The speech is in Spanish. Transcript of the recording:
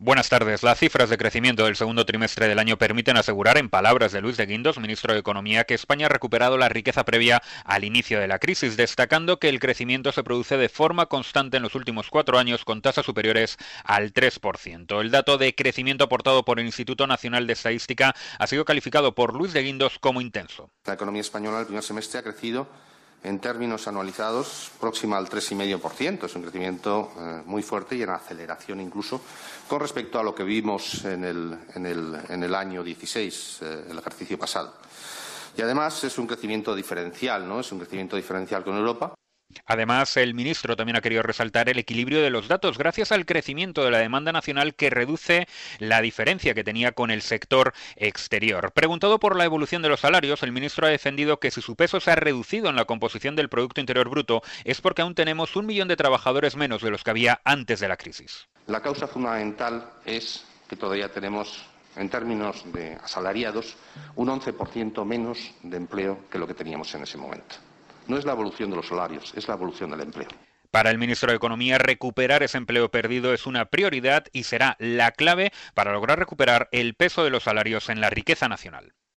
Buenas tardes. Las cifras de crecimiento del segundo trimestre del año permiten asegurar, en palabras de Luis de Guindos, ministro de Economía, que España ha recuperado la riqueza previa al inicio de la crisis, destacando que el crecimiento se produce de forma constante en los últimos 4 años con tasas superiores al 3%. El dato de crecimiento aportado por el Instituto Nacional de Estadística ha sido calificado por Luis de Guindos como intenso. La economía española el primer semestre ha crecido en términos anualizados próxima al 3,5%. Es un crecimiento muy fuerte y en aceleración incluso con respecto a lo que vimos en el año 16, el ejercicio pasado. Y además es un crecimiento diferencial, ¿no? Es un crecimiento diferencial con Europa. Además, el ministro también ha querido resaltar el equilibrio de los datos gracias al crecimiento de la demanda nacional que reduce la diferencia que tenía con el sector exterior. Preguntado por la evolución de los salarios, el ministro ha defendido que si su peso se ha reducido en la composición del Producto Interior Bruto es porque aún tenemos 1 millón de trabajadores menos de los que había antes de la crisis. La causa fundamental es que todavía tenemos, en términos de asalariados, un 11% menos de empleo que lo que teníamos en ese momento. No es la evolución de los salarios, es la evolución del empleo. Para el ministro de Economía, recuperar ese empleo perdido es una prioridad y será la clave para lograr recuperar el peso de los salarios en la riqueza nacional.